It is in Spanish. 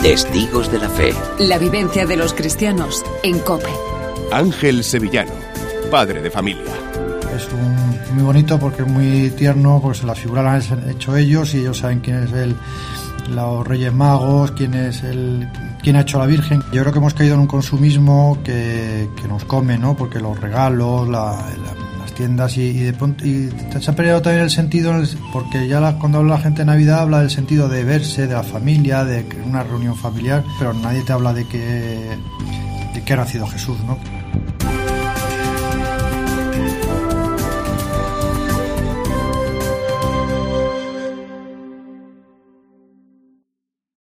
Testigos de la Fe. La vivencia de los cristianos en COPE. Ángel Sevillano, padre de familia. Es muy bonito porque es muy tierno, porque la figura la han hecho ellos y ellos saben quién es los Reyes Magos, quién ha hecho la Virgen. Yo creo que hemos caído en un consumismo que nos come, ¿no? Porque los regalos, las tiendas y de pronto se ha perdido también el sentido, porque ya cuando habla la gente de Navidad habla del sentido de verse, de la familia, de una reunión familiar, pero nadie te habla de que ha nacido Jesús, ¿no?